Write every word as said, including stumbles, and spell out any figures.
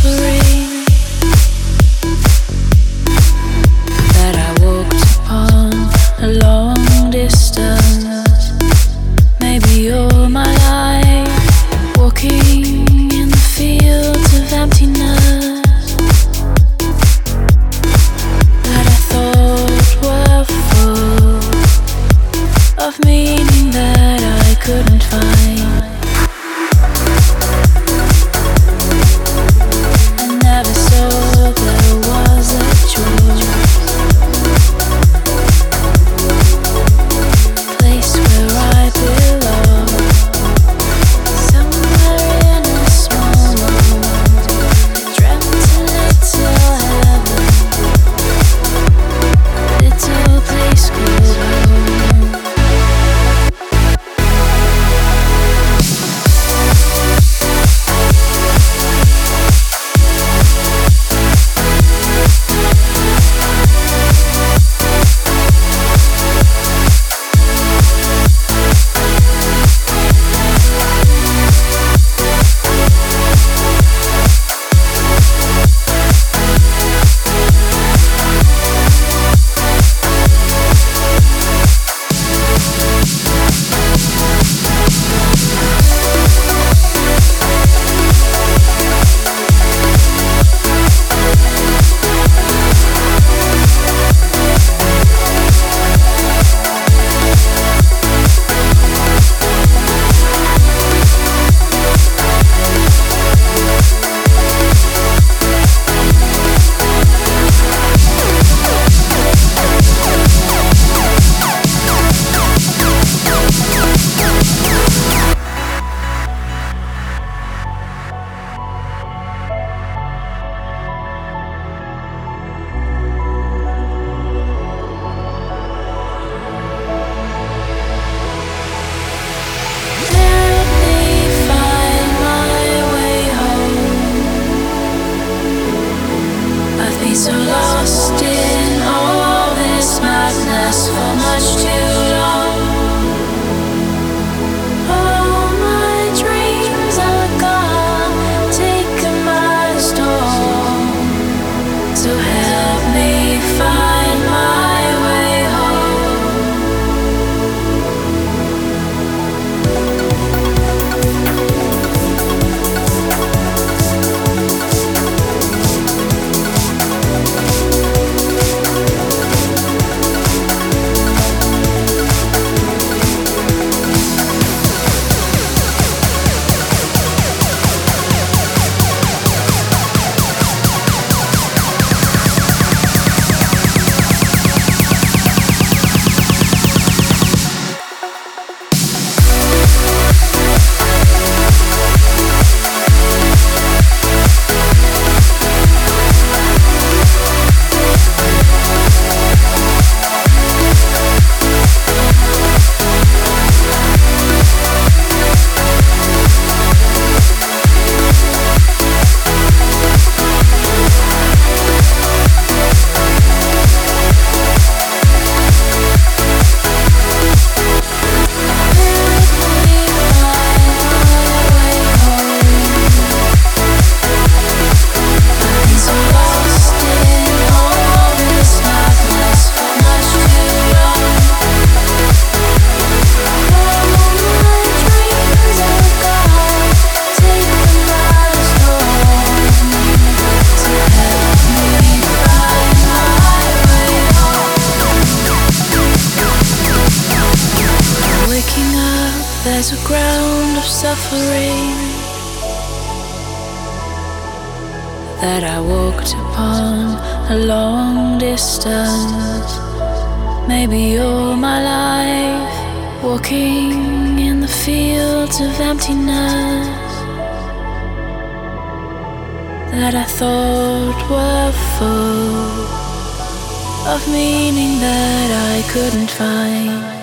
suffering that I walked upon a long distance, maybe all my life, walking in the fields of emptiness that I thought were full of meaning that I couldn't find. So lost in all this madness for much too long. All my dreams are gone, taken by the storm. So help me find my way home. There's a ground of suffering that I walked upon a long distance, maybe all my life, walking in the fields of emptiness that I thought were full of meaning that I couldn't find.